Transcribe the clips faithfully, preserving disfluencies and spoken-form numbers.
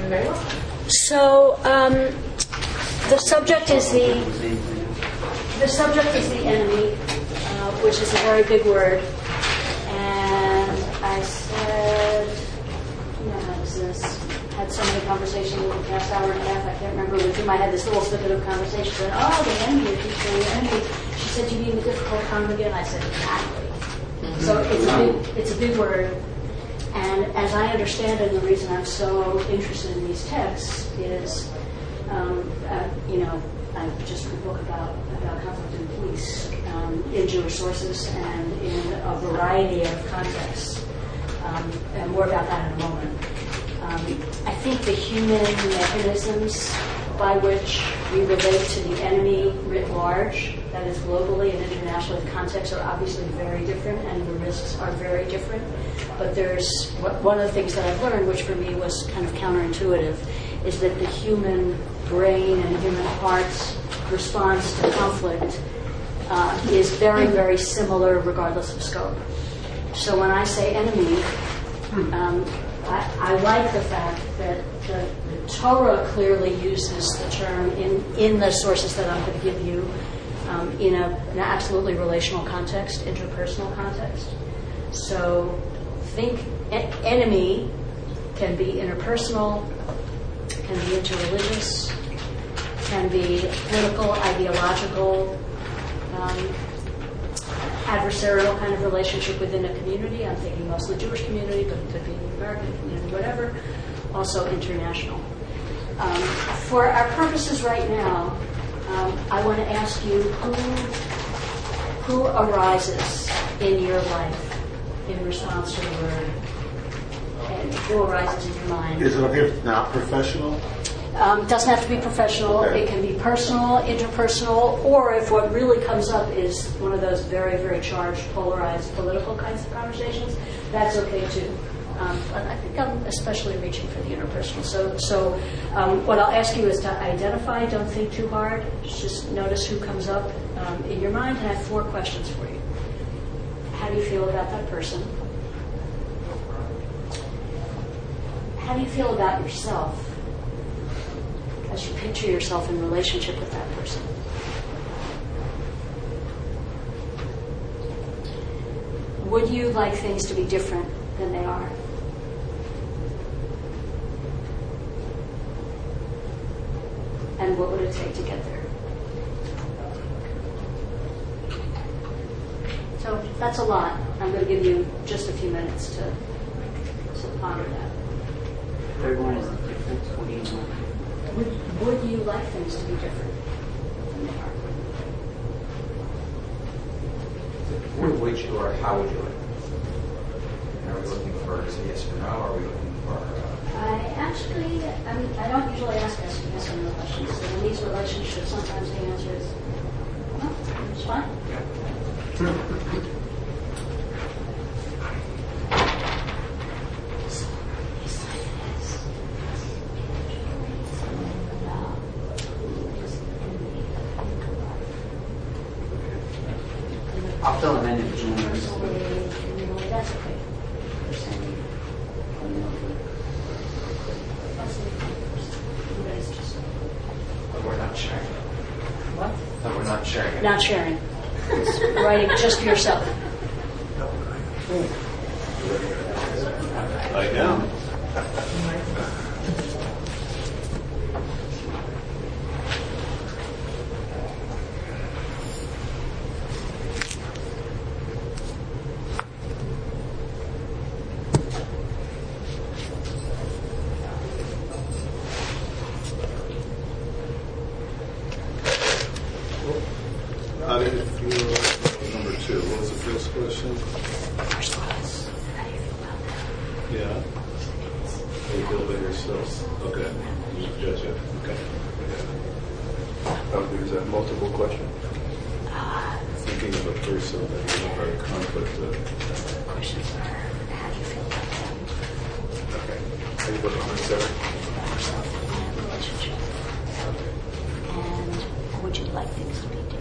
So um, the subject is the the subject is the enemy, uh, which is a very big word. And I said, you know, how was this? Had so many conversations over the past hour and a half. I can't remember with whom I had this little snippet of conversation. Said, oh, the enemy, people, the enemy. She said, you mean the difficult congregant? I said, exactly. Mm-hmm. So it's a big, it's a big word. And as I understand it, and the reason I'm so interested in these texts is, um, uh, you know, I just read a book about, about conflict in peace um, in Jewish sources and in a variety of contexts. Um, and more about that in a moment. Um, I think the human mechanisms by which we relate to the enemy writ large, that is globally and internationally, the contexts are obviously very different and the risks are very different. But there's one of the things that I've learned, which for me was kind of counterintuitive, is that the human brain and human heart's response to conflict uh, is very, very similar regardless of scope. So when I say enemy, um, I, I like the fact that the, the Torah clearly uses the term in, in the sources that I'm going to give you um, in a, an absolutely relational context, interpersonal context. So think en- enemy can be interpersonal, can be interreligious, can be political, ideological, um, adversarial kind of relationship within a community. I'm thinking mostly Jewish community, but it could be American community, whatever. Also international. Um, for our purposes right now, um, I want to ask you who who arises in your life in response to the word, and who arises in your mind. Is it okay if it's not professional? Um, doesn't have to be professional. Okay. It can be personal, interpersonal, or if what really comes up is one of those very, very charged, polarized political kinds of conversations, that's okay too. Um, but I think I'm especially reaching for the interpersonal. So, so um, what I'll ask you is to identify. Don't think too hard. Just notice who comes up um, in your mind. And I have four questions for you. How do you feel about that person? How do you feel about yourself as you picture yourself in relationship with that person? Would you like things to be different than they are? And what would it take to get there? So that's a lot. I'm going to give you just a few minutes to, to ponder that. Everyone is different. What do you want? Would, would you like things to be different than they are? Would, would you or how would you like? Are we looking for a yes or no? Are we looking for? Uh... I actually, I mean, I don't usually ask yes yes or no questions. So in these relationships, sometimes the answer is, no, it's fine. I'll fill them in if you want. That's okay. But we're not sharing. What? No, we're not sharing it. Not sharing. It's writing just for yourself. Like now. How did you feel? Number two. What was the first question? First was, how do you feel about that? Yeah. How you feel about yourself? Okay. You judge it. Okay. Okay. Is that multiple question? Uh, Thinking of a person that you are in conflict with. the questions are, how do you feel about them? Okay. How you feel about yourself? Yourself and the relationship. And would you like things to be different?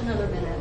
another minute.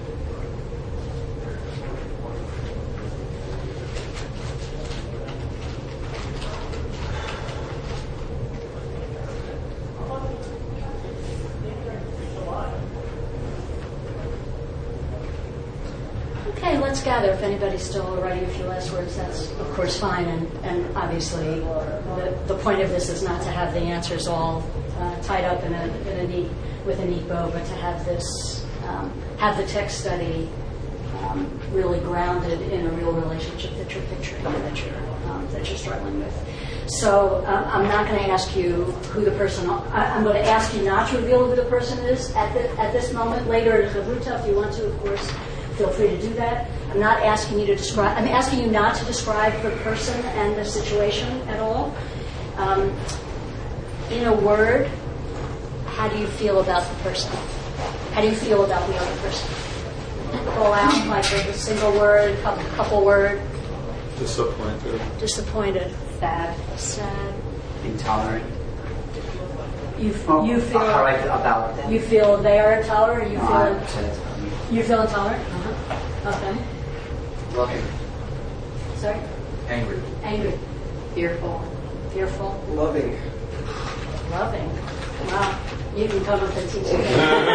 Okay, let's gather. If anybody's still writing a few last words, that's of course fine. And, and obviously, the, the point of this is not to have the answers all uh, tied up in a, in a neat with a neat bow, but to have this um, have the text study um, really grounded in a real relationship that you're picturing, that you're um, that you're struggling with. So um, I'm not going to ask you who the person. I, I'm going to ask you not to reveal who the person is at the, at this moment. Later, in Chavruta, if you want to, of course. Feel free to do that. I'm not asking you to describe, I'm asking you not to describe the person and the situation at all. Um, in a word, how do you feel about the person? How do you feel about the other person? Call out like a single word, couple, couple word. Disappointed. Disappointed. Sad. Sad. Intolerant. You, Oh, you feel how I feel about them. You feel they are intolerant. You No, feel I said it's funny. you feel intolerant. Uh-huh. Okay. Loving. Sorry. Angry. Angry. Fearful. Fearful. Loving. Loving. Wow. You can come up and teach me.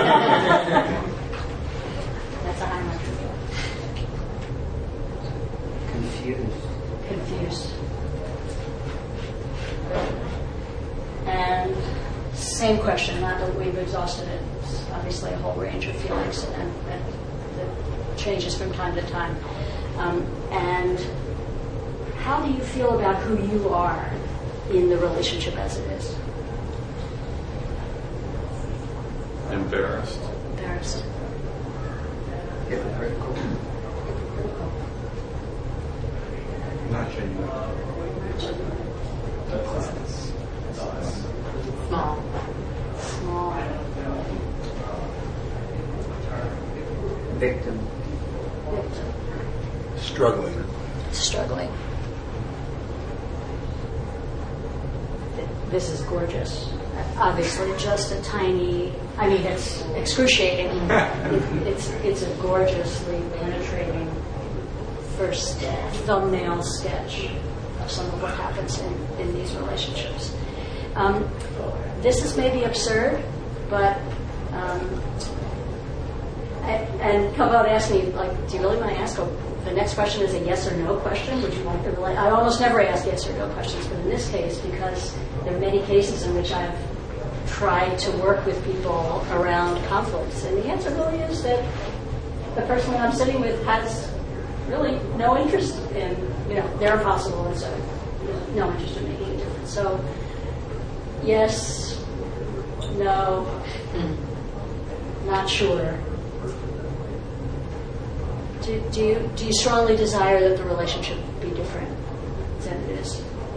That's a high mark. Confused. Confused. And same question, not that we've exhausted it. It's obviously a whole range of feelings and, and that changes from time to time. Um, and how do you feel about who you are in the relationship as it is? Embarrassed. Embarrassed. Hypocritical. Not genuine. Small. Small. Victim. Victim. Struggling. Struggling. This is gorgeous. Obviously, just a tiny. I mean, it's excruciating. it, it's it's a gorgeously penetrating first thumbnail sketch of some of what happens in, in these relationships. Um, this is maybe absurd, but um, I, and Kavod asked me, like, do you really want to ask a, the next question is a yes or no question? Would you like to relate? I almost never ask yes or no questions, but in this case, because there are many cases in which I've tried to work with people around conflicts, and the answer really is that the person I'm sitting with has really no interest in, you know, they're impossible, and so no interest in making a difference. So, yes, no, not sure. Do, do you do you strongly desire that the relationship be different than it is?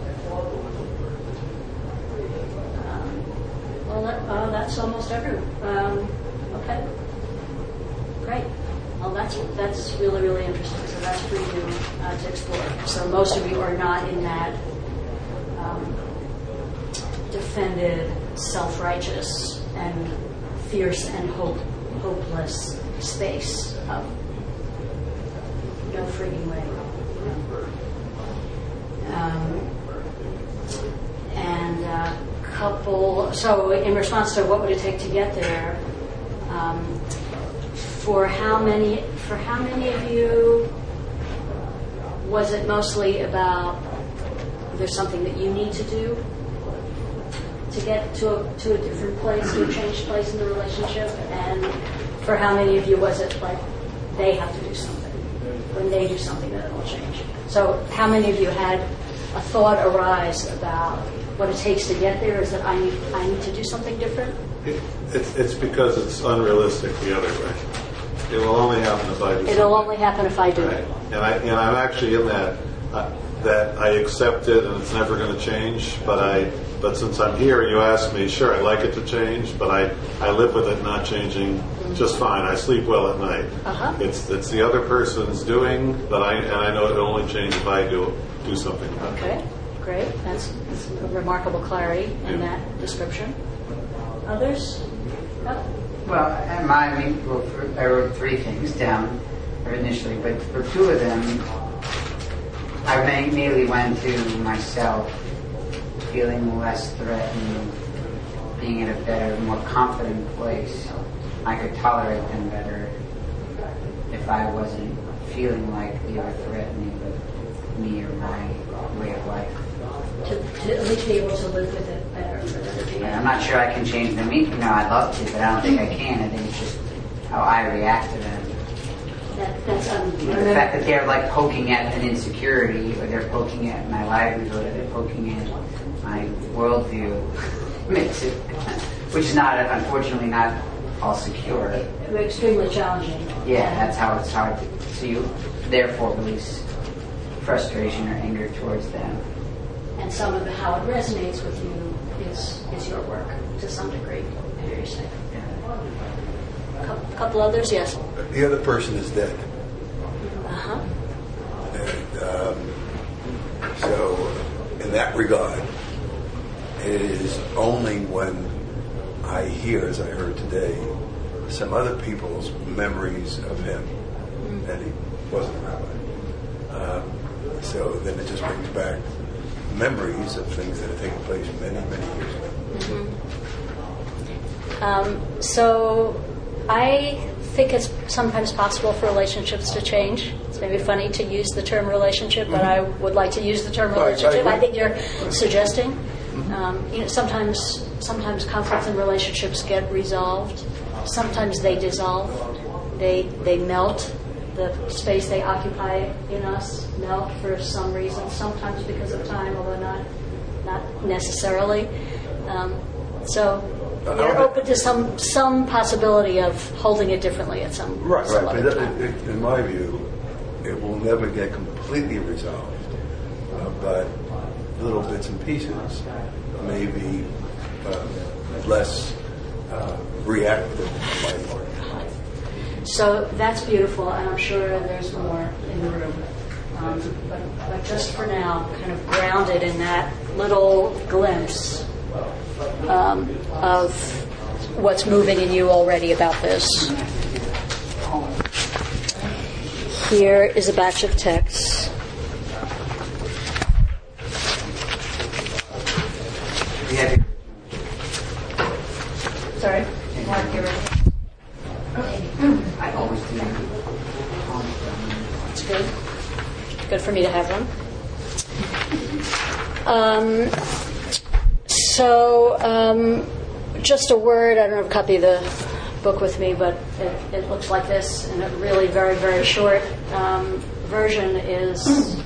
Um, well, that, uh, that's almost everyone. Um, okay, great. Well, that's that's really really interesting. So that's for you uh, to explore. So most of you are not in that um, defended, self-righteous, and fierce and hope hopeless space of no frigging way. Um, and uh, couple. So in response to what would it take to get there? Um, For how many? For how many of you was it mostly about there's something that you need to do to get to a, to a different place, to a changed place in the relationship? And for how many of you was it like they have to do something? When they do something, then it'll change. So how many of you had a thought arise about what it takes to get there? Is that I need I need to do something different? It, it's, it's because it's unrealistic the other way. It will only happen if I do. It'll something. only happen if I do Right. it. And I and I'm actually in that uh, that I accept it and it's never going to change. But I but since I'm here, you ask me, sure, I'd like it to change, but I, I live with it not changing just fine. I sleep well at night. Uh-huh. It's it's the other person's doing, but I and I know it'll only change if I do do something about it. Okay, great. That's, that's a remarkable clarity in Yeah. that description. Others? Oh, Well, and my, I mean, well, for, I wrote three things down initially, but for two of them, I ma- mainly went to myself, feeling less threatened, being in a better, more confident place. I could tolerate them better if I wasn't feeling like they were threatening me or my way of life. To, to at least be able to live with it better for them to be. And I'm not sure I can change them. You know, I'd love to, but I don't think I can. I think it's just how I react to them. That, that's um, The fact that they're like poking at an insecurity, or they're poking at my livelihood, or they're poking at my worldview, makes it, which is not, unfortunately, not all secure. extremely challenging. Yeah, that's how it's hard. To, so you, therefore, release frustration or anger towards them. And some of the, how it resonates with you is is your work to some degree. I hear you say. A couple, couple others, yes. The other person is dead. Uh huh. And um, so, in that regard, it is only when I hear, as I heard today, some other people's memories of him, mm-hmm. and he wasn't a rabbi. Um, so then it just brings back memories of things that have taken place many, many years ago. Mm-hmm. Um, so I think it's sometimes possible for relationships to change. It's maybe funny to use the term relationship, but I would like to use the term Right, I relationship. I, agree. think you're suggesting. Um, you know, sometimes sometimes conflicts in relationships get resolved. Sometimes they dissolve. They they melt. The space they occupy in us melt for some reason. Sometimes because of time, although not not necessarily. Um, so you're open to some some possibility of holding it differently at some Right, some right. other But time. it, it, in my view, it will never get completely resolved. Uh, but little bits and pieces, maybe uh, less uh, reactive on my part. So that's beautiful, and I'm sure there's more in the room. Um, but, but just for now, kind of grounded in that little glimpse um, of what's moving in you already about this. Here is a batch of texts. Yeah. Sorry? I always do. It's good. Good for me to have one. Um, so, um, just a word. I don't have a copy of the book with me, but it, it looks like this, and a really very, very short um, version is.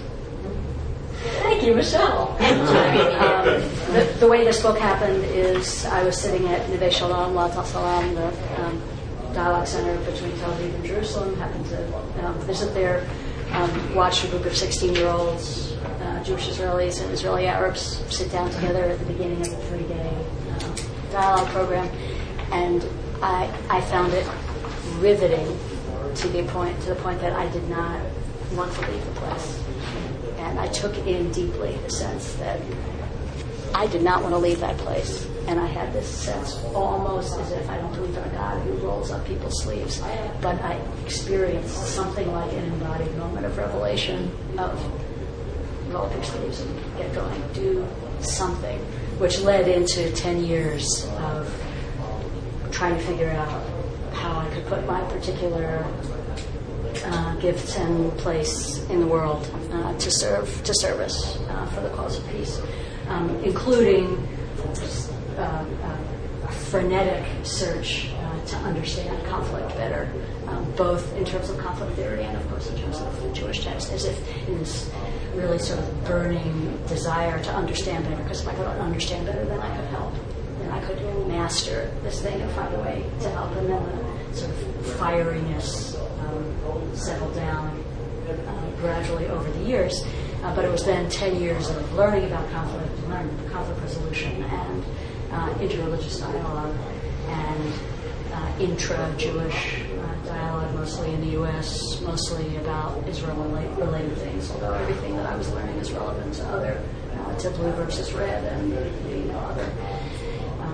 Thank you, Michelle. um, the, the way this book happened is I was sitting at Neve Shalom, Lat Salam, the um, dialogue center between Tel Aviv and Jerusalem, happened to um, visit there, um, watched a group of sixteen-year-olds, uh, Jewish Israelis and Israeli Arabs sit down together at the beginning of the three-day um, dialogue program, and I, I found it riveting to the point to the point that I did not want to leave the place. And I took in deeply the sense that I did not want to leave that place. And I had this sense almost as if I don't believe in a God who rolls up people's sleeves. But I experienced something like an embodied moment of revelation of roll up your sleeves and get going, do something, which led into ten years of trying to figure out how I could put my particular Uh, gifts and place in the world uh, to serve to service uh, for the cause of peace, um, including uh, uh, a frenetic search uh, to understand conflict better, um, both in terms of conflict theory and, of course, in terms of Jewish text, as if in this really sort of burning desire to understand better, because if I could understand better, then I could help. Then I could master this thing and find a way to help, and then the sort of fieriness settled down uh, gradually over the years. Uh, but it was then ten years of learning about conflict, learning conflict resolution, and uh, interreligious dialogue, and uh, intra-Jewish uh, dialogue, mostly in the U S, mostly about Israel-related things, although everything that I was learning is relevant to other, uh, to blue versus red, and you know, other um,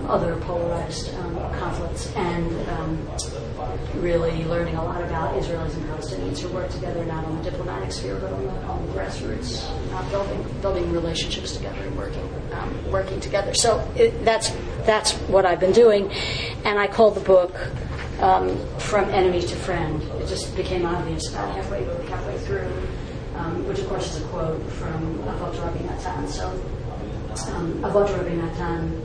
other polarized um, conflicts, and um, really learning a lot about Israelis and Palestinians who work together not on the diplomatic sphere but on the, on the grassroots, uh, building building relationships together and working um, working together. So it, that's that's what I've been doing, and I called the book um, From Enemy to Friend. It just became obvious about halfway halfway through, um, which of course is a quote from Avot Rabbi Natan. So um, Avot Rabbi Natan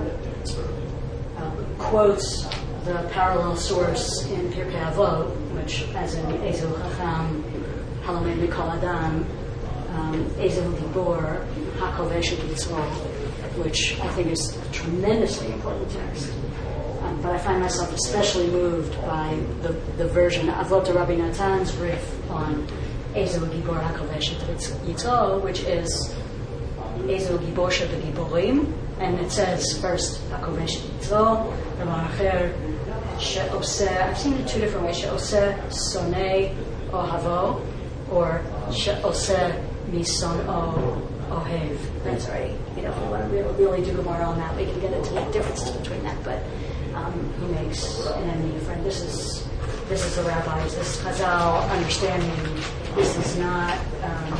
uh, uh, quotes the parallel source in Pirkei Avot, which, as in Ezehu Chacham, Halomei Mikol Adam, um, Ezehu Gibor, HaKovesh Yitzro, which I think is a tremendously important text. Um, but I find myself especially moved by the, the version Avot Rabbi Natan's riff on Ezehu Gibor HaKovesh Yitzro, which is Ezehu Gibor Shebegiborim, and it says first HaKovesh Yitzro, Ramar Acher, She'oseh, I've seen it two different ways, She'oseh Sonei Ohavo, or She'oseh Mison'o Ohev. That's already, you know, if we want to really, really do Gemara on that, we can get into the differences between that, but um, who makes an enemy a friend? This is this is the rabbis, this is Chazal understanding. This is not, um,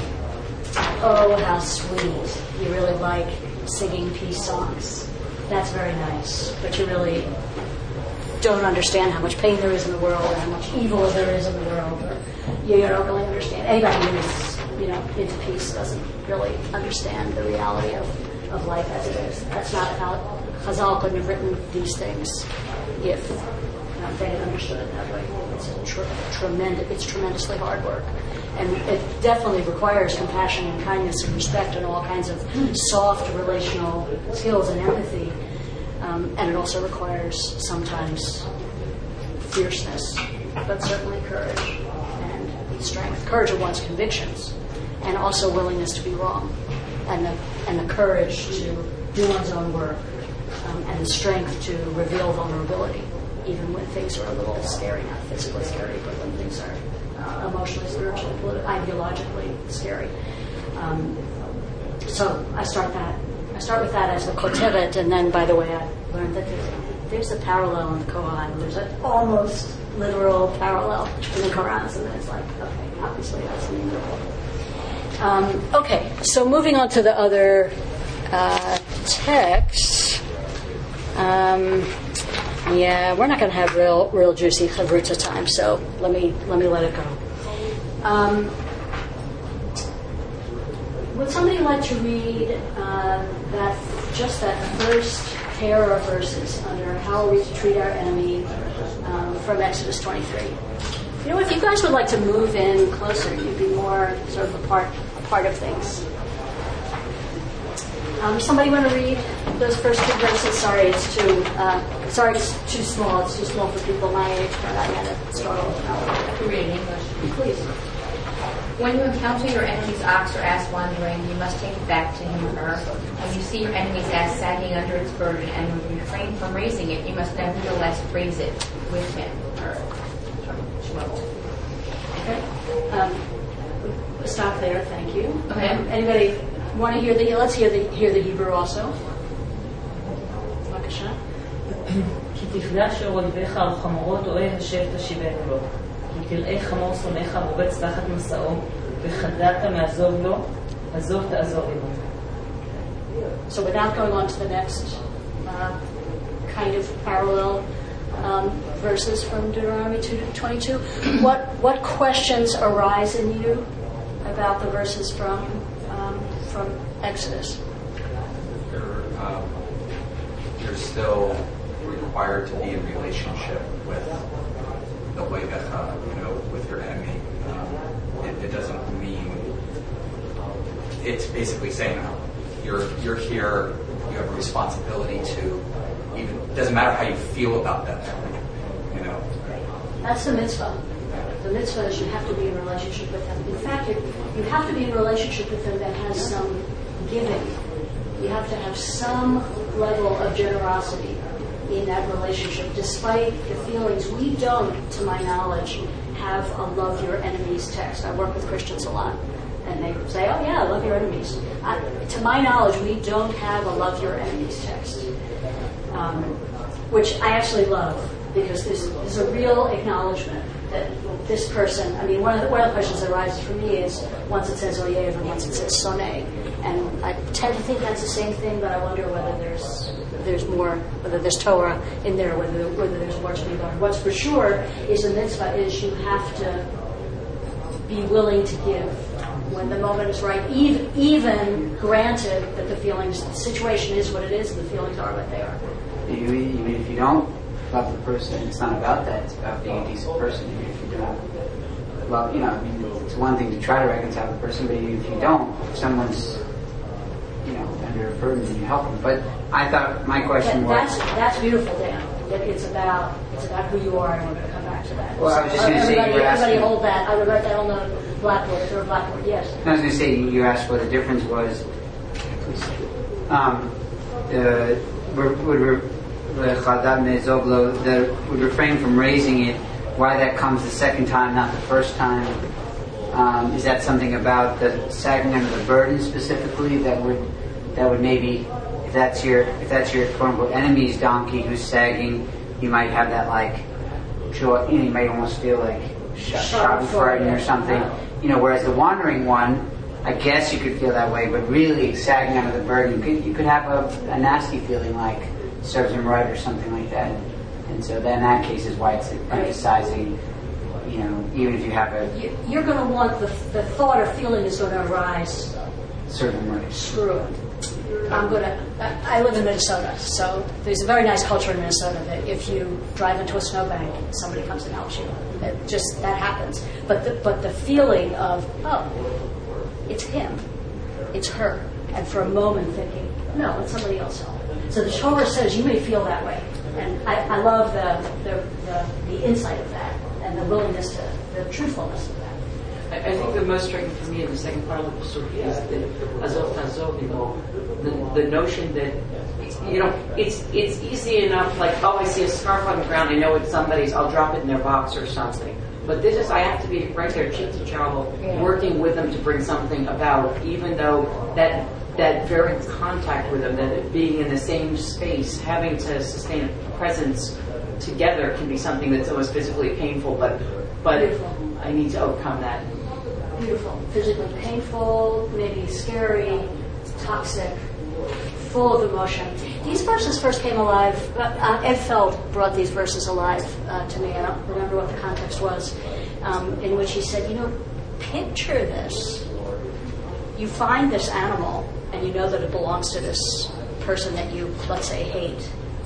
oh, how sweet. You really like singing peace songs. That's very nice, but you really don't understand how much pain there is in the world and how much evil there is in the world. Or you don't really understand. Anybody who is, you know, into peace doesn't really understand the reality of, of life as it is. That's not how Chazal couldn't have written these things if you know, they had understood it that way. It's a tr- tremendous. It's tremendously hard work, and it definitely requires compassion and kindness and respect and all kinds of soft relational skills and empathy. Um, and it also requires sometimes fierceness, but certainly courage and strength. Courage of one's convictions, and also willingness to be wrong, and the and the courage to do one's own work, um, and the strength to reveal vulnerability, even when things are a little scary, not physically scary, but when things are uh, emotionally, spiritually, politi- ideologically scary. Um, so I start that. I start with that as the Kotevet, and then, by the way, I learned that there's, there's a parallel in the Koran. There's an almost literal parallel in the Quran, so then it's like, okay, obviously that's the meaning. Um, okay, so moving on to the other uh, texts. Um, yeah, we're not going to have real, real juicy chavruta time, so let me let me let it go. Um, Would somebody like to read uh, that just that first pair of verses under how are we to treat our enemy um, from Exodus twenty-three? You know, if you guys would like to move in closer, you'd be more sort of a part a part of things. Um, somebody want to read those first two verses? Sorry, it's too uh, sorry, it's too small. It's too small for people my age, but I had to struggle. I can read in English. Please. When you encounter your enemy's ox or ass wandering, you must take it back to him or her. When you see your enemy's ass sagging under its burden and refrain from raising it, you must nevertheless raise it with him or Okay. Um, stop there. Thank you. Okay. Um, anybody want to hear the? Let's hear the hear the Hebrew also. בבקשה. כי תפגע אשר אויביך על חמורות אוהב השב תשיבנו לו. כי תראה חמור שונאיך רובץ תחת מסעו, וחדלת מעזוב לו, עזוב תעזוב עמו. So without going on to the next uh, kind of parallel um, verses from Deuteronomy two twenty-two, what what questions arise in you about the verses from um, from Exodus? You're, um, you're still required to be in relationship with the Oivecha, you know, with your enemy. Um, it, it doesn't mean, it's basically saying you're you're here, you have a responsibility to even, it doesn't matter how you feel about that enemy, you know. That's the mitzvah. The mitzvah is you have to be in relationship with them. In fact, you, you have to be in relationship with them that has some giving. You have to have some level of generosity in that relationship, despite the feelings. We don't, to my knowledge, have a love your enemies text. I work with Christians a lot, and they say, oh yeah, love your enemies. I, to my knowledge, we don't have a love your enemies text. um, which I actually love because there's, there's a real acknowledgement that this person, I mean, one of the, one of the questions that arises for me is once it says Oyev and once it says Soneh. And I tend to think that's the same thing, but I wonder whether there's there's more, whether there's Torah in there, whether whether there's more to be learned. What's for sure is a mitzvah is you have to be willing to give when the moment is right, even, even granted that the feelings, the situation is what it is and the feelings are what they are. Even if you don't love the person, it's not about that. It's about being a decent person. Even if you don't, well, you know, I mean, it's one thing to try to reconcile the person, but even if you don't, if someone's, you know, under a burden, then you help them. But I thought my question That, was... that's, that's beautiful, Dan. That it's about it's about who you are, and we're going to come back to that. Well, I was just going to say, everybody, you were everybody asking... hold that. I would write that on the blackboard. Is there a blackboard? Yes. I was going to say, you asked what the difference was. Um, uh, would, would, that would refrain from raising it. Why that comes the second time, not the first time? Um, is that something about the sagging under the burden specifically that would that would maybe, if that's your if that's your quote unquote enemy's donkey who's sagging, you might have that like joy. You know, you might almost feel like shot frightened or something. You know, whereas the wandering one, I guess you could feel that way, but really sagging under the burden, you could you could have a, a nasty feeling like serves him right or something like that. And so then that case is why it's emphasizing, you know, even if you have a... You're going to want the, the thought or feeling is going to arise. Serve him right. Screw it. I'm going to... I live in Minnesota, so there's a very nice culture in Minnesota that if you drive into a snowbank, somebody comes and helps you. It just, that happens. But the, but the feeling of, oh, it's him, it's her, and for a moment thinking, no, it's somebody else. So the Torah says you may feel that way. And I, I love the, the, the, the insight of that and the willingness to, the truthfulness of that. I, I think the most striking for me in the second part of the pasuk is the azov tazov, you know, the, the notion that, you know, it's it's easy enough, like, oh, I see a scarf on the ground, I know it's somebody's, I'll drop it in their box or something. But this is, I have to be right there, cheek to jowl, Yeah. working with them to bring something about, even though that that very contact with them, that being in the same space, having to sustain a presence together can be something that's almost physically painful, but but Beautiful. I need to overcome that. Beautiful. Physically painful, maybe scary, toxic, full of emotion. These verses first came alive. Uh, Ed Feld brought these verses alive uh, to me. I don't remember what the context was, um, in which he said, you know, picture this. You find this animal, and you know that it belongs to this person that you, let's say, hate,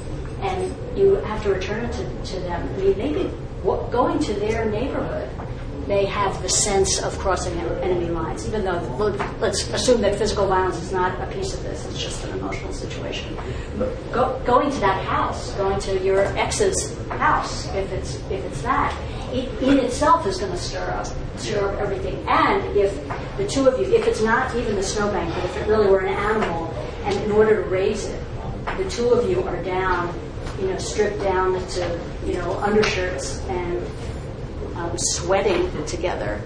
and you have to return it to, to them. I mean, maybe what, going to their neighborhood may have the sense of crossing enemy lines, even though, let's assume that physical violence is not a piece of this, it's just an emotional situation. But go, going to that house, going to your ex's house, if it's if it's that, it in itself is going to stir up, stir up everything. And if the two of you, if it's not even the snowbank, but if it really were an animal, and in order to raise it, the two of you are down, you know, stripped down to, you know, undershirts and um, sweating together.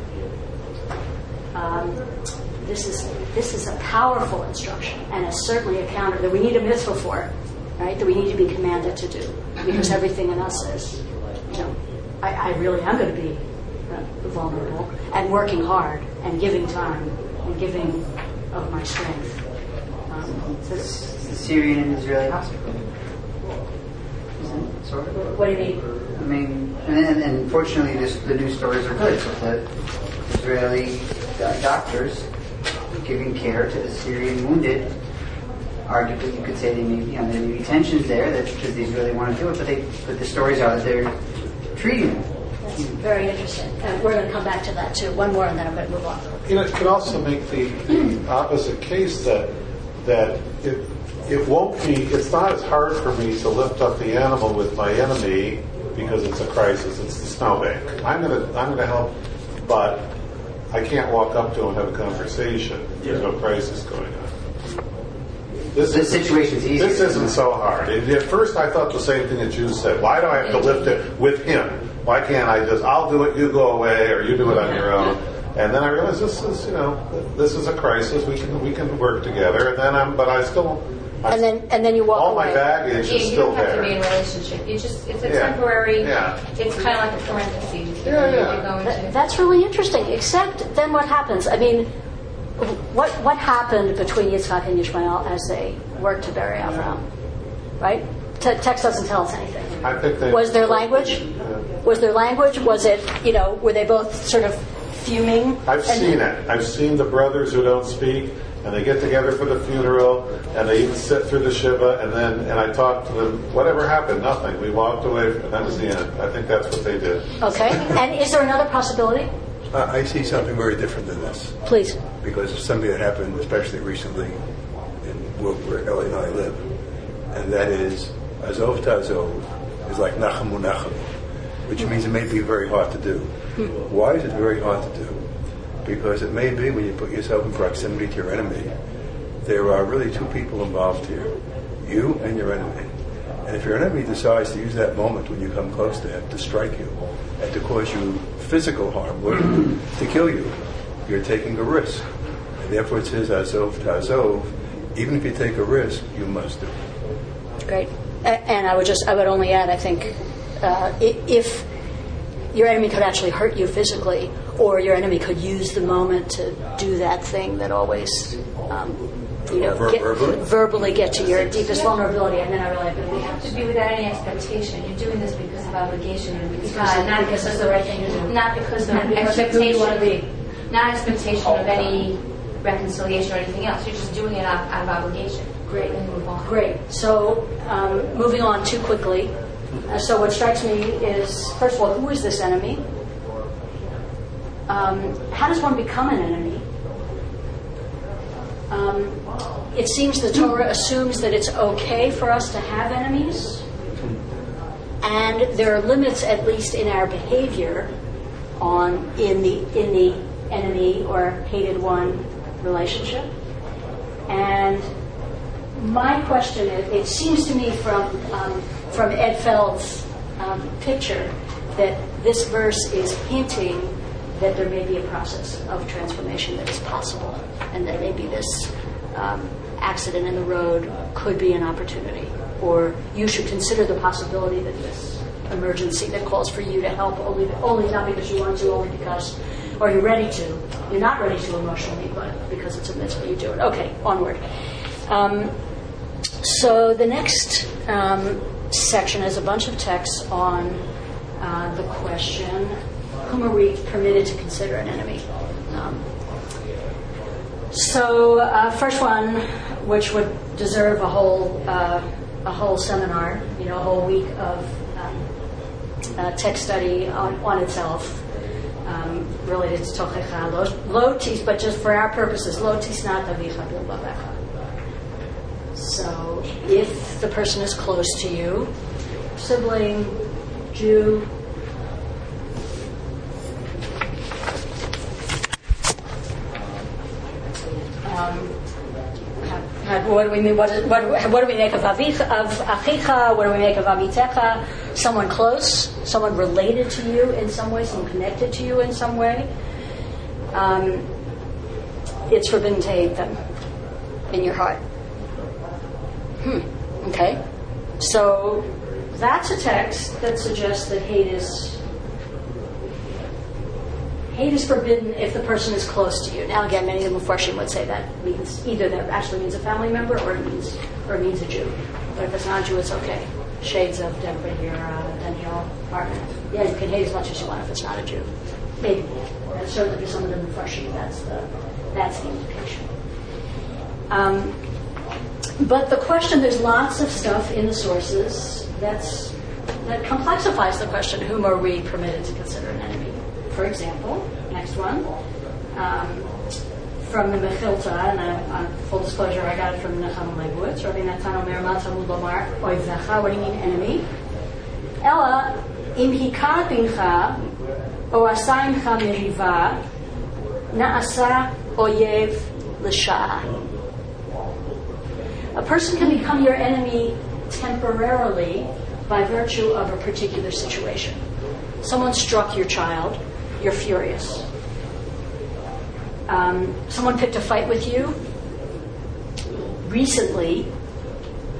Um, this is this is a powerful instruction, and it's certainly a counter that we need a mitzvah for, right? That we need to be commanded to do, because everything in us is, you know, I, I really am going to be uh, vulnerable and working hard and giving time and giving of my strength. Um, so It's the Syrian and Israeli hospital. Isn't it? Sort of. what do you mean? I mean, and, and, and fortunately, this, the news stories are good. So the Israeli uh, doctors giving care to the Syrian wounded. Arguably, you could say they may, you know, there may be tensions there that because they really want to do it, but they, but the stories are that they're treating them. That's very interesting. And we're going to come back to that too. One more, and then I'm going to move on. You know, it could also make the, the opposite case that that it it won't be. It's not as hard for me to lift up the animal with my enemy because it's a crisis. It's the snowbank. I'm gonna I'm gonna help, but I can't walk up to him and have a conversation. There's no crisis going on. This The situation's easier. This isn't so hard. It, at first, I thought the same thing that you said. Why do I have to lift it with him? Why can't I just? I'll do it. You go away, or you do it on your own. And then I realized this is, you know, this is a crisis. We can we can work together. And then I'm, but I still, and then and then you walk all away. my baggage You, is you still don't have to be in a there. relationship. You just it's a Yeah. temporary. Yeah. It's kind of like a parenthesis. Yeah, yeah. You're going Th- to. That's really interesting. Except then what happens? I mean, what what happened between Yitzchak and Yishmael as they worked to bury Avraham? Right? Te- text doesn't tell us anything. I think they, Was there language? Was there language? Was it, you know, were they both sort of fuming? I've And- seen it. I've seen the brothers who don't speak, and they get together for the funeral, and they even sit through the shiva, and then and I talked to them. Whatever happened? Nothing. We walked away, and that was the end. I think that's what they did. Okay. And is there another possibility? Uh, I see something very different than this, Please. because it's something that happened, especially recently, in where, where Ellie and I live, and that is Azov Tazov is like Nachamu Nachamu, which means it may be very hard to do. Why is it very hard to do? Because it may be when you put yourself in proximity to your enemy, there are really two people involved here, you and your enemy. And if your enemy decides to use that moment when you come close to him to strike you and to cause you physical harm, to kill you, you're taking a risk. And therefore it says, Azov Tazov, even if you take a risk, you must do it. Great. A- And I would just, I would only add, I think, uh, i- if your enemy could actually hurt you physically, or your enemy could use the moment to do that thing that always, um, you know, Ver- get, verbally? verbally get to your deepest vulnerability, and then I realize, We have to be without any expectation. You're doing this because of obligation and because, Because- not because because it's of the right thing to do. Not because of Not because of who you expectation. want to be. Not expectation of any reconciliation or anything else. You're just doing it out, out of obligation. Great. And move on. Great. So, um, moving on too quickly. Uh, so, what strikes me is, first of all, who is this enemy? Um, how does one become an enemy? Um, it seems the Torah assumes that it's okay for us to have enemies, and there are limits, at least in our behavior, on in the in the enemy or hated one relationship. And my question is, it seems to me from um, from Ed Feld's um, picture that this verse is hinting that there may be a process of transformation that is possible, and that maybe this um, accident in the road could be an opportunity, or you should consider the possibility that this emergency that calls for you to help only, only not because you want to, only because, or you're ready to. You're not ready to emotionally, but because it's a mitzvah, you do it. Okay, onward. Um, so the next um, section is a bunch of texts on uh, the question, whom are we permitted to consider an enemy? Um, so uh, first one, which would deserve a whole uh, a whole seminar, you know, a whole week of um, uh, text study on, on itself, um, related to tochecha, lo, lo tis, but just for our purposes, lo tisnat avicha b'levavecha. So if the person is close to you, sibling, Jew, um, how- what do we mean? What, is, what, what do we make of avicha, of achicha? What do we make of amitecha? Someone close, someone related to you in some way, someone connected to you in some way. Um, it's forbidden to hate them in your heart. Hmm. Okay. So that's a text that suggests that hate is hate is forbidden if the person is close to you. Now, again, many of the Mepharshim would say that means either that actually means a family member or it means or it means a Jew. But if it's not a Jew, it's okay. Shades of Deborah here, uh, Danielle Hartman. Yeah, you can hate as much as you want if it's not a Jew. Maybe. And certainly for some of the Mepharshim, that's the that's the implication. Um, But the question, there's lots of stuff in the sources that's, that complexifies the question, whom are we permitted to consider an enemy? For example, next one, um, from the Mechilta, and I, on full disclosure, I got it from Nechama Leibowitz, Rabbi Natan Omer Matzamud Lomar, Oivecha, what do you mean enemy? Ella, im hikar bincha, o asa imcha meriva, na'asa oyev l'sha'a. A person can become your enemy temporarily by virtue of a particular situation. Someone struck your child, you're furious. Um, someone picked a fight with you recently,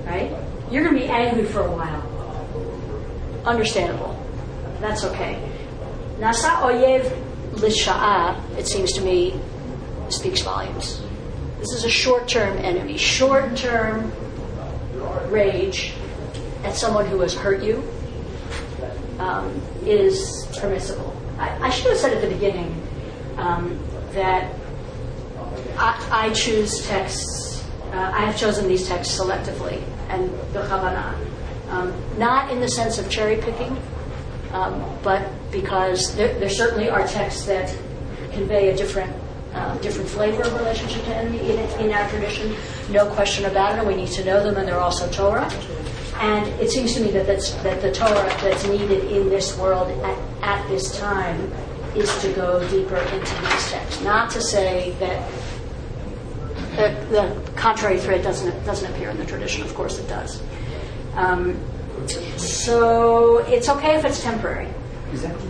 right? You're going to be angry for a while. Understandable. That's okay. Nasa oyev l'sha'a, it seems to me, speaks volumes. This is a short-term enemy. Short-term rage at someone who has hurt you um, is permissible. I, I should have said at the beginning um, that I, I choose texts, uh, I have chosen these texts selectively and b'chavana. Um, not in the sense of cherry picking, um, but because there, there certainly are texts that convey a different uh, different flavor of relationship to enemy in, in our tradition. No question about it, and we need to know them, and they're also Torah. And it seems to me that that's, that the Torah that's needed in this world at, at this time is to go deeper into these texts. Not to say that the, the contrary thread doesn't doesn't appear in the tradition. Of course, it does. Um, so it's okay if it's temporary. Is that?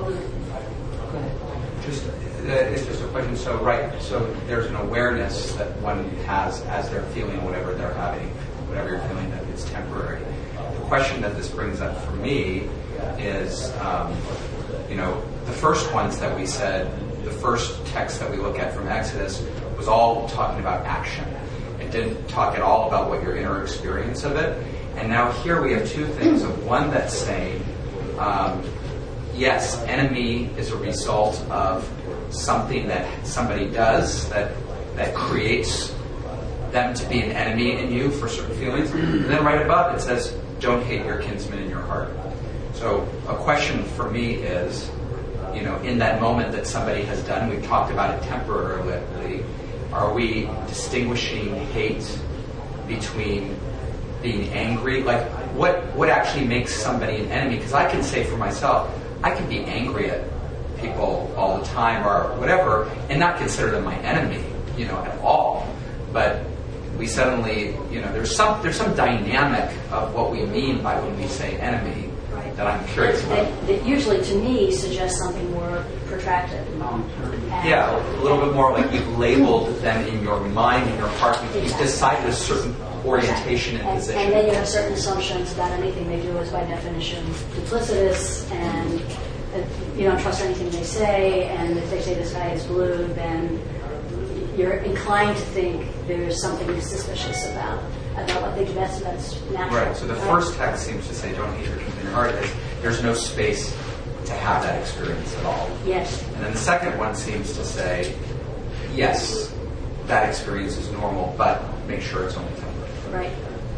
Just, uh, it's just a question. So, right. So there's an awareness that one has as they're feeling whatever they're having, whatever you're feeling, that it's temporary. The question that this brings up for me is, um, you know, the first ones that we said, the first text that we look at from Exodus was all talking about action. It didn't talk at all about what your inner experience of it. And now here we have two things. Of one that's saying, um, yes, enemy is a result of something that somebody does that that creates them to be an enemy in you for certain feelings. And then right above it says, don't hate your kinsman in your heart. So a question for me is, you know, in that moment that somebody has done, we've talked about it temporarily, are we distinguishing hate between being angry? Like, what what actually makes somebody an enemy? Because I can say for myself, I can be angry at people all the time or whatever and not consider them my enemy, you know, at all. But we suddenly, you know, there's some there's some dynamic of what we mean by when we say enemy Right. that I'm curious about. That, that usually, to me, suggests something more protracted. And- Yeah, a little bit more like you've labeled them in your mind, in your heart. You've Exactly. decided a certain orientation and And, position. and then you have certain assumptions about anything they do is by definition duplicitous, and uh, you don't trust anything they say, and if they say this guy is blue, then you're inclined to think there's something suspicious about about what they do. That's, that's natural. Right, so the first text seems to say, don't hate your kinsman in your heart. Is there's no space to have that experience at all. Yes. And then the second one seems to say, yes, that experience is normal, but make sure it's only temporary. Right.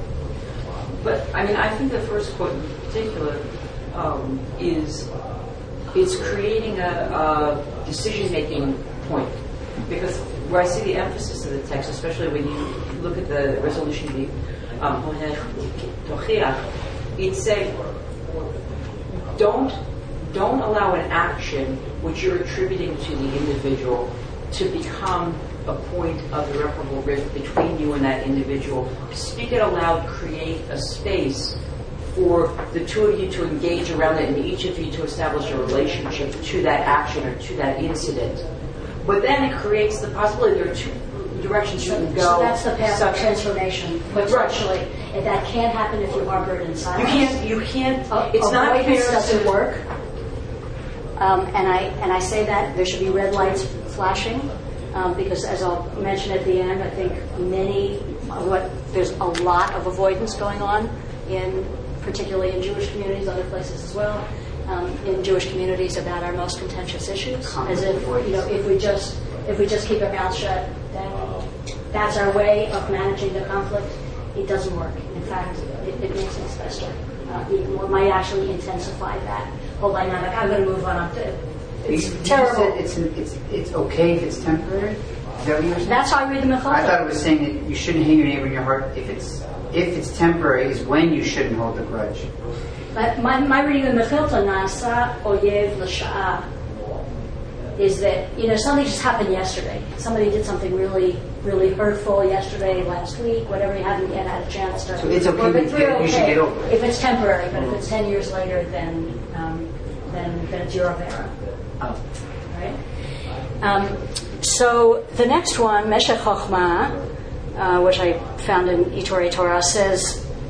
But I mean, I think the first quote in particular um, is is creating a, a decision-making point, because where I see the emphasis of the text, especially when you look at the resolution B, um, it's saying don't don't allow an action which you're attributing to the individual to become a point of irreparable rift between you and that individual. Speak it aloud, create a space for the two of you to engage around it and each of you to establish a relationship to that action or to that incident. But then it creates the possibility there are two directions you can go. So that's the path of Such- transformation. But Right. actually, if that can't happen if you harbor it in silence. You can't, you can't, A- it's not avoidance fair doesn't to work. Um, and I and I say that there should be red lights flashing um, because, as I'll mention at the end, I think many what there's a lot of avoidance going on in particularly in Jewish communities, other places as well, um, in Jewish communities about our most contentious issues. As if you know, if we just if we just keep our mouth shut, then that's our way of managing the conflict. It doesn't work. In fact, it, it makes things fester. Uh, even more, might actually intensify that whole dynamic. I'm going to move on. To, it's You- you terrible. said It's, it's, it's okay if it's temporary? Is that what you were saying? That's how I read the Mechilta. I thought it was saying that you shouldn't hate your neighbor in your heart if it's if it's temporary is when you shouldn't hold the grudge. But my, my reading of Mechilta, Nasa Oyev L'Sha'ah, is that, you know, something just happened yesterday. Somebody did something really, really hurtful yesterday, last week, whatever. You haven't yet had a chance to So it's okay work it to through. get- you should okay. get over it. If it's temporary, but if it's ten years later, then um, then, then it's your Avera. Oh. Right? Um, so the next one, Meshech Chochmah, uh, which I found in Itorei Torah, says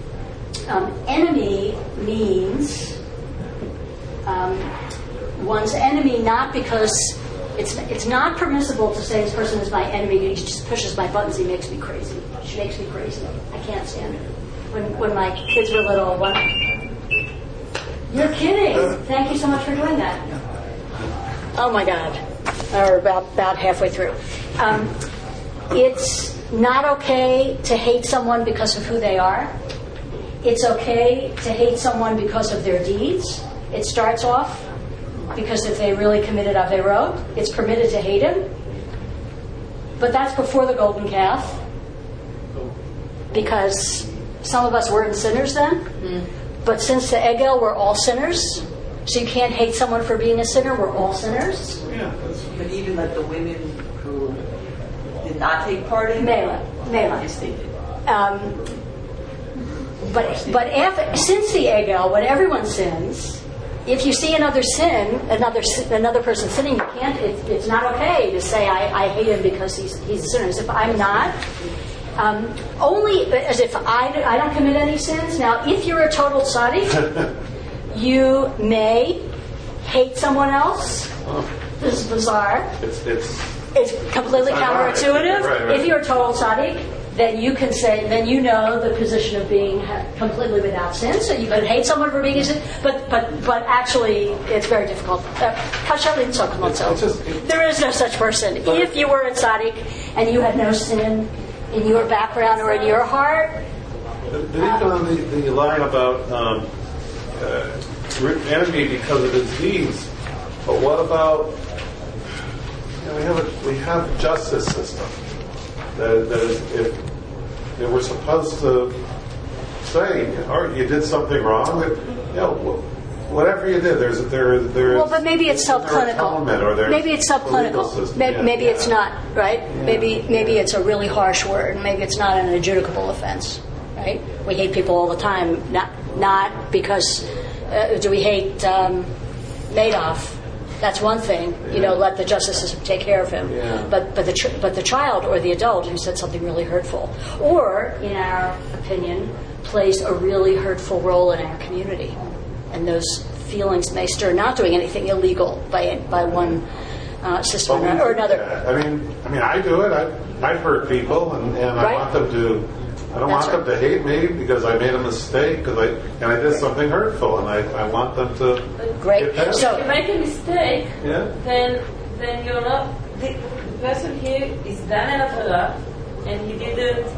Um, enemy means um, one's enemy not because it's it's not permissible to say this person is my enemy. He just pushes my buttons. He makes me crazy. She makes me crazy. I can't stand it. When when my kids were little, one, you're kidding. Thank you so much for doing that. Oh my God. Or about about halfway through. Um, it's not okay to hate someone because of who they are. It's okay to hate someone because of their deeds. It starts off because if they really committed Averot, it's permitted to hate him. But that's before the golden calf. Because some of us weren't sinners then. Mm. But since the Egel, we're all sinners. So you can't hate someone for being a sinner. We're all sinners. Yeah, that's But even like the women who did not take part in Mela. Mela. Yes, they did. Um, but but after, since the Egel, when everyone sins, if you see another sin, another another person sinning, you can't. It, it's not okay to say I, I hate him because he's he's a sinner. As if I'm not. Um, only as if I, I don't commit any sins. Now, if you're a total tzaddik, you may hate someone else. This is bizarre. it's it's It's completely It's ironic. counterintuitive. Right, right. If you're a total tzaddik, then you can say, then you know the position of being completely without sin. So you can hate someone for being a sin, but but but actually, it's very difficult. Uh, It's just- there is no such person. If you were a tzaddik and you had no sin in your background or in your heart, But even on the, the line about um, uh, enemy because of his deeds, but what about, you know, we have a, we have a justice system that, that is, if you know, we're supposed to say, all right, you did something wrong, that, you know, whatever you did, there's there there's well, but maybe it's subclinical. Maybe it's subclinical. Maybe, maybe yeah. it's not, right? Yeah. Maybe maybe it's a really harsh word. Maybe it's not an adjudicable offense, right? We hate people all the time, not not because uh, do we hate um, Madoff? That's one thing, you know. Let the justice system take care of him. Yeah. But but the ch- but the child or the adult who said something really hurtful, or in our opinion, plays a really hurtful role in our community. And those feelings may stir, not doing anything illegal by by one uh, system But we or do another. that. I mean, I mean, I do it. I I hurt people, and, and Right. I want them to. I don't That's want them to hate me because I made a mistake because I and I did something hurtful, and I, I want them to Great. get past So- it. If you make a mistake, Yeah. then then you're not the, the person here is done an avera, and he didn't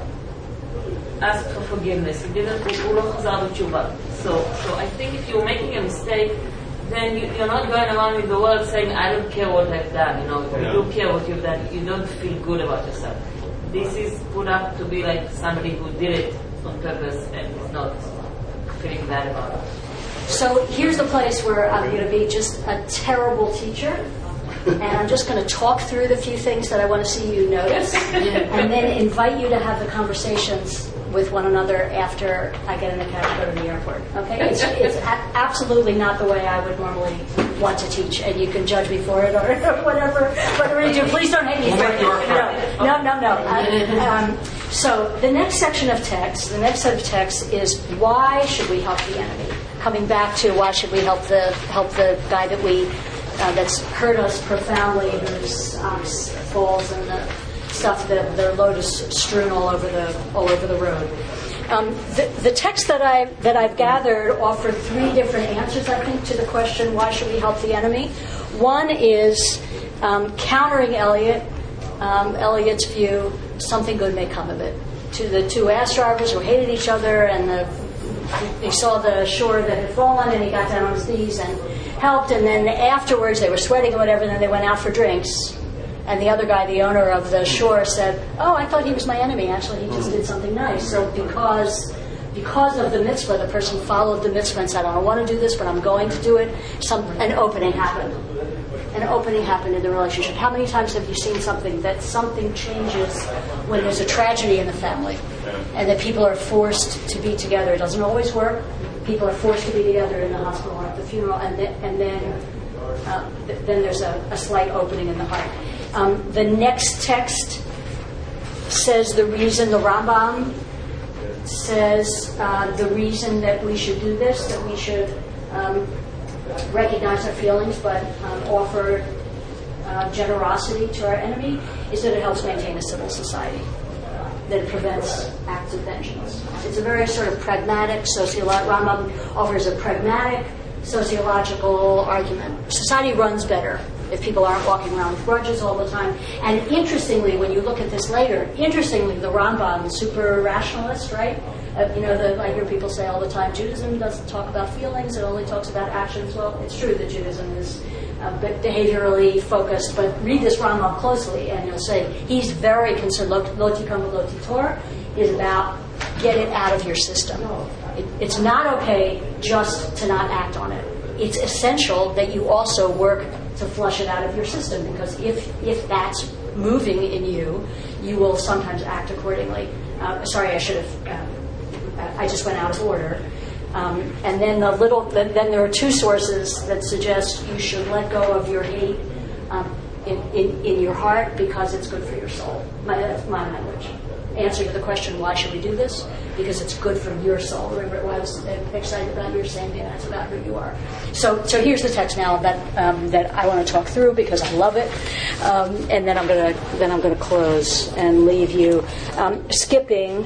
ask for forgiveness. He didn't. הוא לא חזר בתשובה. So so I think if you're making a mistake, then you, you're not going around in the world saying I don't care what I've done. You know, if Yeah. you do care what you've done, you don't feel good about yourself. This is put up to be like somebody who did it on purpose and is not feeling bad about it. So here's the place where I'm going to be just a terrible teacher, and I'm just going to talk through the few things that I want to see you notice, and then invite you to have the conversations with one another after I get in the cab to go to the airport. Okay? It's, it's a- absolutely not the way I would normally want to teach, and you can judge me for it or whatever. Whatever you do, please don't hate me for it. No, no, no. no. Uh, um, so the next section of text, the next set of text is why should we help the enemy? Coming back to why should we help the help the guy that we uh, that's hurt us profoundly, whose ox falls and the stuff that their load is strewn all over the all over the road. Um, the, the text that I that I've gathered offer three different answers, I think, to the question why should we help the enemy. One is um, countering Eliot. Um, Eliot's view: something good may come of it. To the two ass drivers who hated each other, and the, he saw the shore that had fallen, and he got down on his knees and helped. And then afterwards, they were sweating and whatever. And then they went out for drinks. And the other guy, the owner of the shore, said, "Oh, I thought he was my enemy. Actually, he just did something nice." So because because of the mitzvah, the person followed the mitzvah and said, "I don't want to do this, but I'm going to do it." Some an opening happened. An opening happened in the relationship. How many times have you seen something that something changes when there's a tragedy in the family, and that people are forced to be together? It doesn't always work. People are forced to be together in the hospital or at the funeral, and then, and then uh, th- then there's a, a slight opening in the heart. Um, the next text says the reason, the Rambam says uh, the reason that we should do this, that we should um, recognize our feelings but um, offer uh, generosity to our enemy, is that it helps maintain a civil society, that it prevents acts of vengeance. It's a very sort of pragmatic, sociological, Rambam offers a pragmatic, sociological argument. Society runs better if people aren't walking around with grudges all the time. And interestingly, when you look at this later, interestingly, the Rambam, the super rationalist, right? Uh, you know, the, I hear people say all the time, Judaism doesn't talk about feelings, it only talks about actions. Well, it's true that Judaism is uh, behaviorally focused, but read this Rambam closely and you'll say he's very concerned. Lo tikam lo titor is about get it out of your system. It, it's not okay just to not act on it. It's essential that you also work to flush it out of your system, because if if that's moving in you, you will sometimes act accordingly. Uh, sorry, I should have. Uh, I just went out of order. Um, and then the little. Then, then there are two sources that suggest you should let go of your hate um, in, in in your heart because it's good for your soul. My that's my language. Answer to the question, why should we do this? Because it's good for your soul. Remember, I was excited about your saying that that's about who you are. So, so here's the text now that um, that I want to talk through because I love it, um, and then I'm gonna then I'm gonna close and leave you um, skipping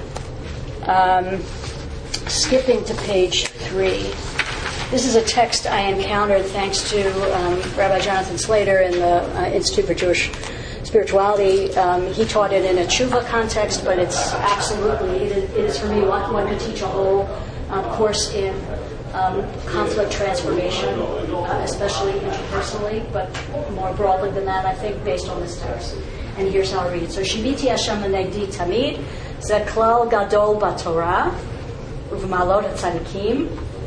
um, skipping to page three. This is a text I encountered thanks to um, Rabbi Jonathan Slater in the uh, Institute for Jewish Spirituality. Um, he taught it in a tshuva context, but it's absolutely, it is, it is for me, one, one could teach a whole um, course in um, conflict transformation, uh, especially interpersonally, but more broadly than that, I think, based on this text. And here's how I read it. So, Shiviti Hashem lenegdi tamid, ze klal gadol batorah, uv'malot hatzadikim,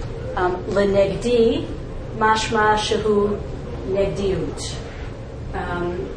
lenegdi mashma shehu negdiut. Um,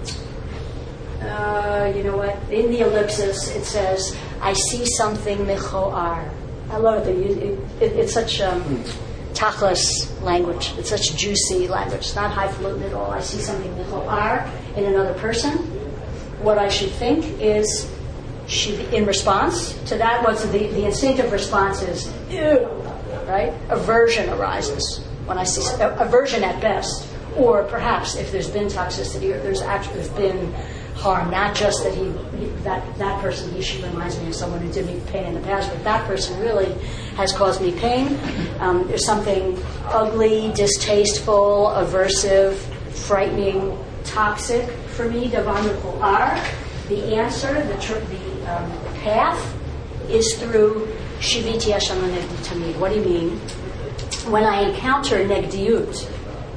Uh, you know what? In the ellipsis, it says, "I see something mechoar." I love it. It, it, it's such um, tachlis language. It's such juicy language. It's not highfalutin at all. I see something mechoar in another person. What I should think is, should, in response to that, what's the, the instinctive response is, ew, right? Aversion arises when I see aversion at best, or perhaps if there's been toxicity or there's actually there's been harm, not just that he, he that that person, he she reminds me of someone who did me pain in the past, but that person really has caused me pain. Um, there's something ugly, distasteful, aversive, frightening, toxic for me. Davar mechoar. The answer, the tr- the um, path, is through Shiviti Hashem lenegdi tamid. What do you mean? When I encounter negdiut,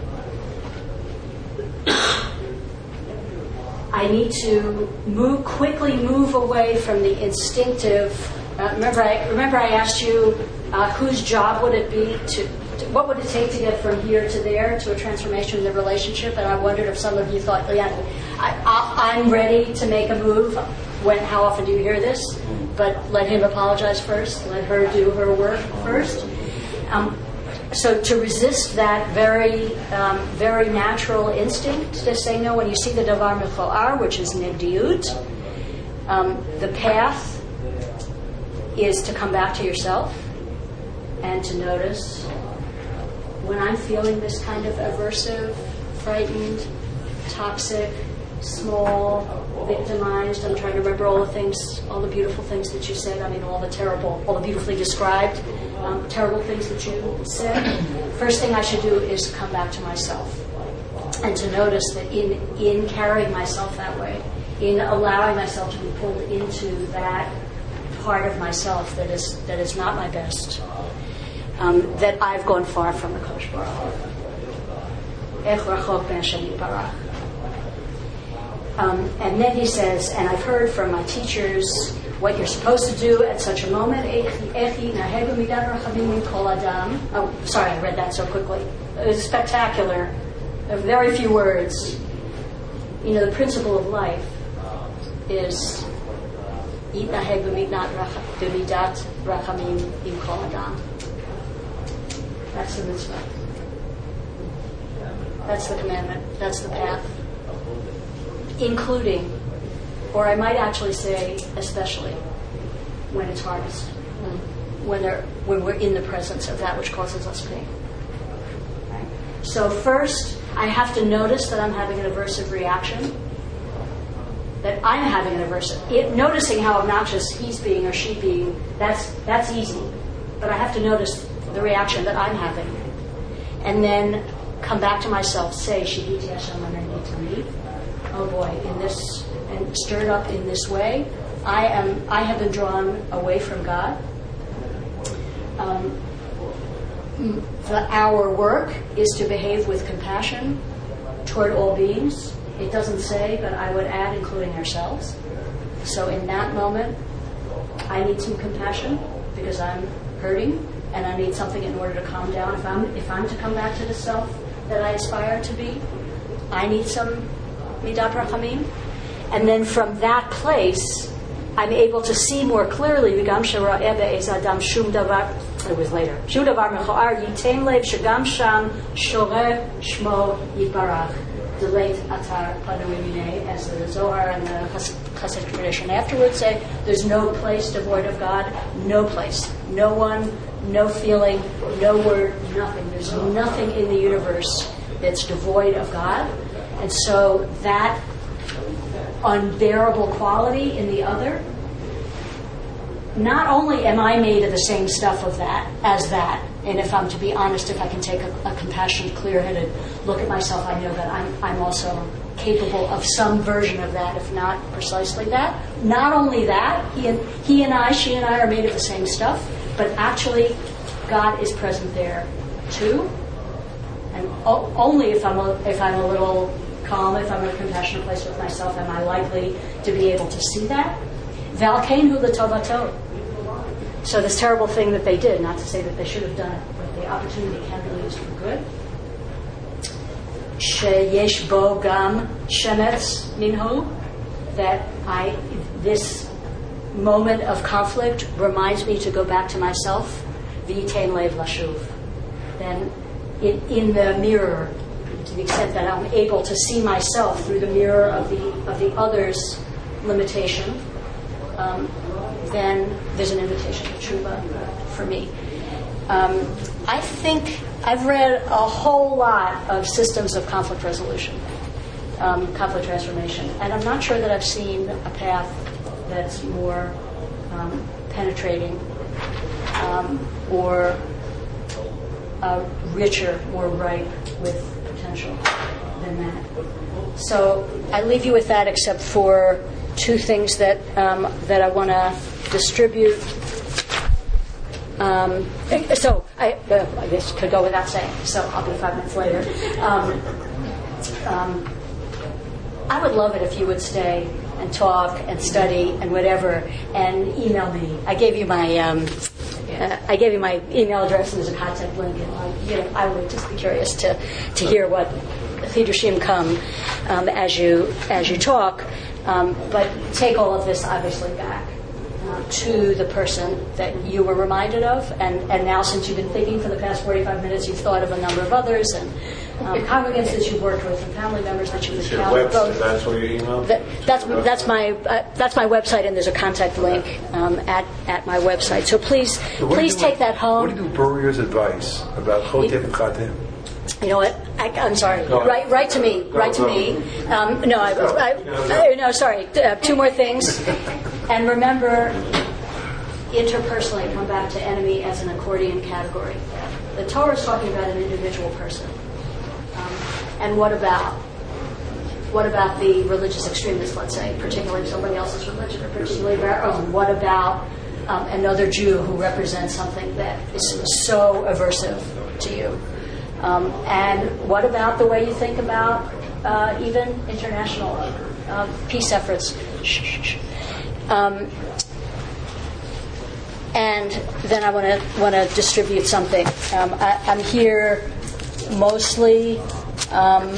I need to move quickly, move away from the instinctive. Uh, remember, I remember I asked you uh, whose job would it be to, to, what would it take to get from here to there to a transformation in the relationship? And I wondered if some of you thought, yeah, I, I, I'm ready to make a move. When? How often do you hear this? But let him apologize first. Let her do her work first. Um, So to resist that very, um, very natural instinct to say no, when you see the davar mechoar, which is negdiut, um, the path is to come back to yourself and to notice when I'm feeling this kind of aversive, frightened, toxic, small, victimized. I'm trying to remember all the things, all the beautiful things that you said. I mean, all the terrible, all the beautifully described um, terrible things that you said. First thing I should do is come back to myself and to notice that in in carrying myself that way, in allowing myself to be pulled into that part of myself that is that is not my best, um, that I've gone far from the Kodesh Baruch Hu. Um, and then he says, and I've heard from my teachers what you're supposed to do at such a moment. Oh, sorry, I read that so quickly. It was spectacular. Very few words. You know, the principle of life is that's the mitzvah. That's the commandment. That's the path. Including, or I might actually say especially, when it's hardest. when, they're, when we're in the presence of that which causes us pain. Right? So first, I have to notice that I'm having an aversive reaction, that I'm having an aversive. It, noticing how obnoxious he's being or she being, that's that's easy. But I have to notice the reaction that I'm having. And then come back to myself, say, Shahiti Hashem Anani, oh boy, in this, and stirred up in this way, I am. I have been drawn away from God. Um, the, our work is to behave with compassion toward all beings. It doesn't say, but I would add, including ourselves. So in that moment, I need some compassion because I'm hurting, and I need something in order to calm down. If I'm if I'm to come back to the self that I aspire to be, I need some midat rachamim. And then from that place, I'm able to see more clearly. It was later. Shum davar mechoar yitem lev shegam sham shoreh shmo yibarach. Delayed atar padomimine, as the Zohar and the Hasidic tradition afterwards say. There's no place devoid of God. No place. No one. No feeling. No word. Nothing. There's nothing in the universe that's devoid of God. And so that unbearable quality in the other, not only am I made of the same stuff of that as that, and if I'm to be honest, if I can take a, a compassionate, clear-headed look at myself, I know that I'm, I'm also capable of some version of that, if not precisely that. Not only that, he and, he and I, she and I are made of the same stuff, but actually God is present there too. And o- only if I'm a, if I'm a little calm, if I'm in a compassionate place with myself, am I likely to be able to see that. Valkeinu l'tovato. So this terrible thing that they did, not to say that they should have done it, but the opportunity can be used for good. Sheyesh bo gam shemetz minhu. That I, this moment of conflict reminds me to go back to myself. V'yitein lev lashuv. Then in, in the mirror, to the extent that I'm able to see myself through the mirror of the of the other's limitation, um, then there's an invitation to tshuva for me. Um, I think I've read a whole lot of systems of conflict resolution, um, conflict transformation, and I'm not sure that I've seen a path that's more um, penetrating um, or uh, richer, more ripe with potential than that. So I leave you with that, except for two things that um, that I want to distribute. Um, so I, uh, I guess could go without saying. So I'll be five minutes later. Um, um, I would love it if you would stay and talk and study and whatever, and email me. I gave you my um, uh, I gave you my email address, and there's a contact link. And I, you know, I would just be curious to to hear what chidushim come um, as you as you talk. Um, but take all of this obviously back uh, to the person that you were reminded of, and, and now since you've been thinking for the past forty-five minutes, you've thought of a number of others, and um, congregants that you've worked with, and family members that you've encountered. Website, that's where you email? That, that's that's my uh, that's my website, and there's a contact link um, at at my website. So please So what please do you take do- that home. What do you do Brurier's advice about Chotem and Chatem? You know what? I, I'm sorry. Go on. Write, write to me. Go, Write to go. me. Um, no, I, I, I, no, sorry. Uh, two more things. And remember, interpersonally, come back to enemy as an accordion category. The Torah is talking about an individual person. Um, and what about what about the religious extremists? Let's say, particularly somebody else's religion, or particularly their own. What about um, another Jew who represents something that is so aversive to you? Um, and what about the way you think about uh, even international uh, peace efforts? Shh, shh, shh. Um, and then I want to want to distribute something. Um, I, I'm here mostly um,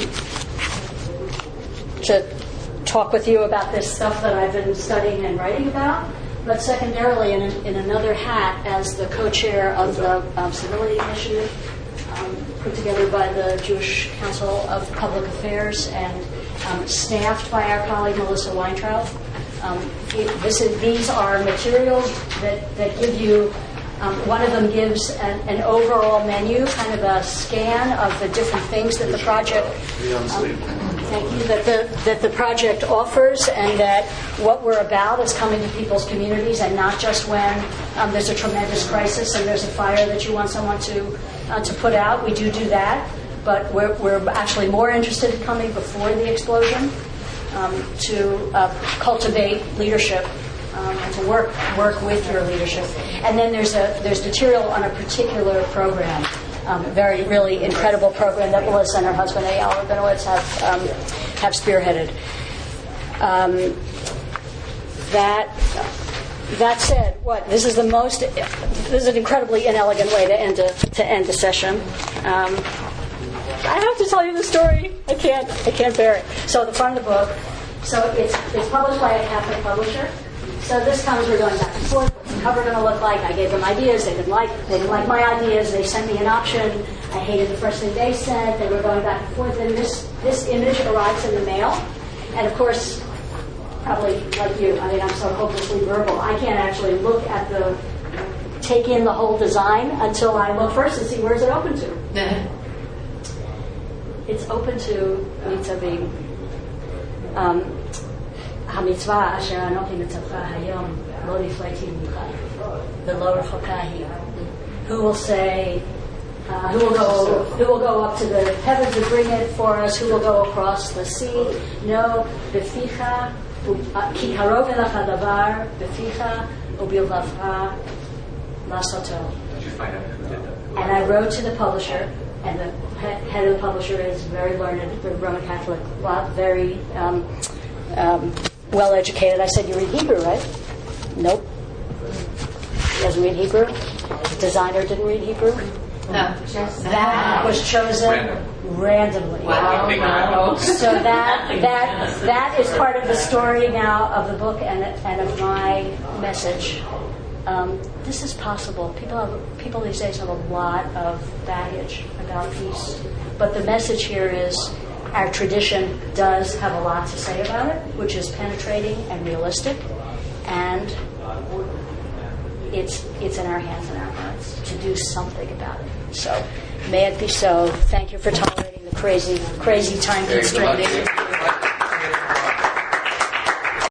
to talk with you about this stuff that I've been studying and writing about, but secondarily, in, in another hat, as the co-chair of the um, Civility Initiative, Um, put together by the Jewish Council of Public Affairs and um, staffed by our colleague Melissa Weintraub. Um, it, this is, these are materials that, that give you Um, one of them gives an, an overall menu, kind of a scan of the different things that the project. Um, thank you. That the that the project offers, and that what we're about is coming to people's communities, and not just when um, there's a tremendous crisis and there's a fire that you want someone to uh, to put out. We do do that, but we're we're actually more interested in coming before the explosion um, to uh, cultivate leadership. Um, and to work work with your leadership, and then there's a there's material on a particular program, um, a very really incredible program that Melissa and her husband Eyal Rabinowitz have um, have spearheaded. Um, that that said, what this is the most this is an incredibly inelegant way to end a to end a session. Um, I have to tell you the story. I can't I can't bear it. So the front of the book. So it's it's published by a Catholic publisher. So this comes, we're going back and forth. What's the cover going to look like? I gave them ideas. They didn't like they didn't like my ideas. They sent me an option. I hated the first thing they said. They were going back and forth. And this this image arrives in the mail. And of course, probably like you, I mean, I'm so hopelessly verbal. I can't actually look at the, take in the whole design until I look first and see where's it open to. It's open to Nitzavim. Um, המצווה אשר אנוכי מצווך היום לא נפלאתי ממך ולא רחוקה היא. Who will say, uh, who will go, who will go up to the heavens to bring it for us? Who will go across the sea? No, בפיך, כי קרוב אליך הדבר, בפיך ובלבבך לעשותו. Did you find out who did that? And I wrote to the publisher, and the head of the publisher is very learned, Roman Catholic, very um, um, well educated. I said, you read Hebrew, right? Nope. He doesn't read Hebrew. The designer didn't read Hebrew. No. That was chosen Random. randomly. Wow. Wow. So that that that is part of the story now of the book and and of my message. Um, this is possible. People have people these days have a lot of baggage about peace, but the message here is our tradition does have a lot to say about it, which is penetrating and realistic, and it's it's in our hands and our hearts to do something about it. So may it be so. Thank you for tolerating the crazy crazy time Very good luck. constraining.